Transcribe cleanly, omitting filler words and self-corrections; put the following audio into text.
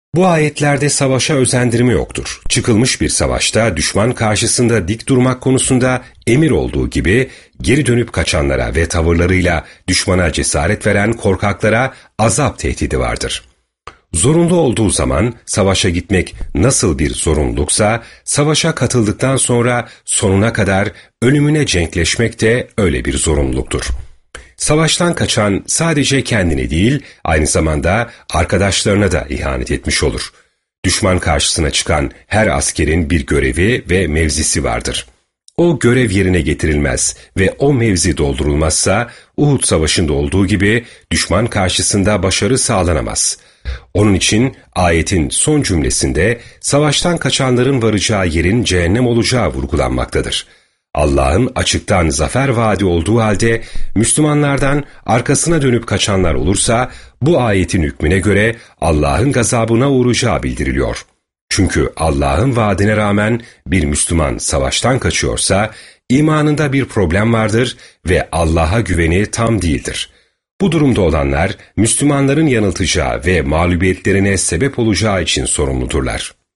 Bu ayetlerde savaşa özendirme yoktur. Çıkılmış bir savaşta düşman karşısında dik durmak konusunda emir olduğu gibi geri dönüp kaçanlara ve tavırlarıyla düşmana cesaret veren korkaklara azap tehdidi vardır. Zorunlu olduğu zaman savaşa gitmek nasıl bir zorunluluksa, savaşa katıldıktan sonra sonuna kadar ölümüne cenkleşmek de öyle bir zorunluluktur. Savaştan kaçan sadece kendine değil, aynı zamanda arkadaşlarına da ihanet etmiş olur. Düşman karşısına çıkan her askerin bir görevi ve mevzisi vardır. O görev yerine getirilmez ve o mevzi doldurulmazsa, Uhud Savaşı'nda olduğu gibi düşman karşısında başarı sağlanamaz. Onun için ayetin son cümlesinde savaştan kaçanların varacağı yerin cehennem olacağı vurgulanmaktadır. Allah'ın açıktan zafer vaadi olduğu halde Müslümanlardan arkasına dönüp kaçanlar olursa bu ayetin hükmüne göre Allah'ın gazabına uğrayacağı bildiriliyor. Çünkü Allah'ın vaadine rağmen bir Müslüman savaştan kaçıyorsa imanında bir problem vardır ve Allah'a güveni tam değildir. Bu durumda olanlar Müslümanların yanıltacağı ve mağlubiyetlerine sebep olacağı için sorumludurlar.